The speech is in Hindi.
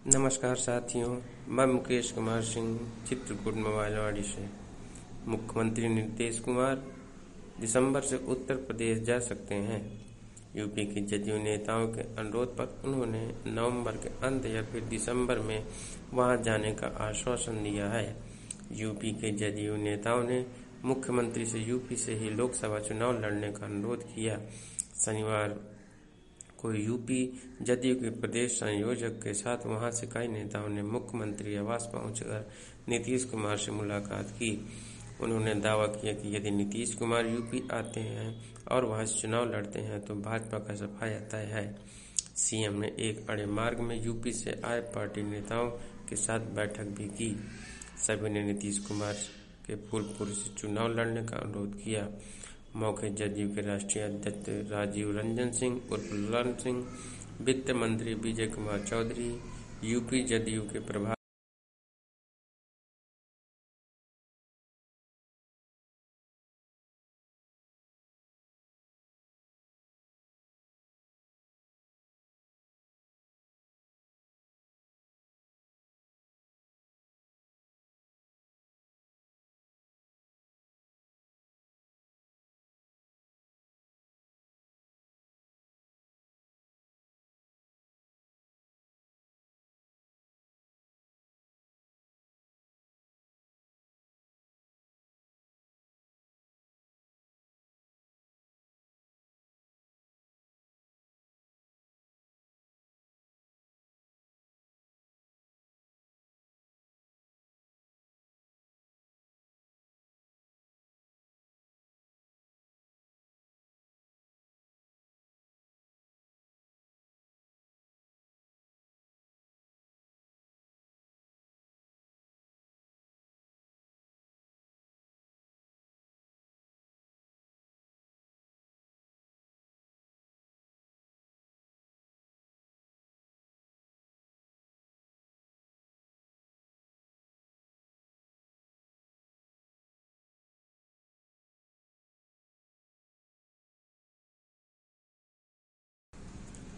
नमस्कार साथियों, मैं मुकेश कुमार सिंह चित्रकूट मोबाइलवाड़ी से। मुख्यमंत्री नीतीश कुमार दिसंबर से उत्तर प्रदेश जा सकते हैं। यूपी के जदयू नेताओं के अनुरोध पर उन्होंने नवंबर के अंत या फिर दिसंबर में वहां जाने का आश्वासन दिया है। यूपी के जदयू नेताओं ने मुख्यमंत्री से यूपी से ही लोकसभा चुनाव लड़ने का अनुरोध किया। शनिवार को यूपी जदयू के प्रदेश संयोजक के साथ वहां से कई नेताओं ने मुख्यमंत्री आवास पहुंचकर नीतीश कुमार से मुलाकात की। उन्होंने दावा किया कि यदि नीतीश कुमार यूपी आते हैं और वहां से चुनाव लड़ते हैं तो भाजपा का सफाया तय है। सीएम ने एक बड़े मार्ग में यूपी से आए पार्टी नेताओं के साथ बैठक भी की। सभी ने नीतीश कुमार के फूलपुर से चुनाव लड़ने का अनुरोध किया। मौके जदयू के राष्ट्रीय अध्यक्ष राजीव रंजन सिंह उर्फ ललन सिंह, वित्त मंत्री विजय कुमार चौधरी, यूपी जदयू के प्रभारी